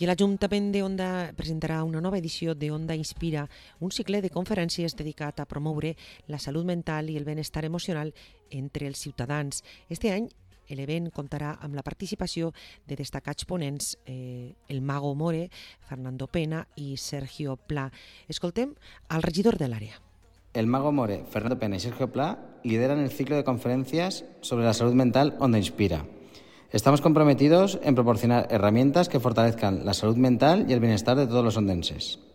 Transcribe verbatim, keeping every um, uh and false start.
I l'Ajuntament de Onda presentarà una nova edició de Onda Inspira, un cicle de conferències dedicat a promoure la salut mental i el benestar emocional entre els ciutadans. Este any l'event comptarà amb la participació de destacats ponents, eh, el Mago More, Fernando Pena i Sergio Pla. Escoltem al regidor de l'àrea. El Mago More, Fernando Pena y Sergio Pla lideran el ciclo de conferencias sobre la salud mental Onda Inspira. Estamos comprometidos en proporcionar herramientas que fortalezcan la salud mental y el bienestar de todos los ondenses.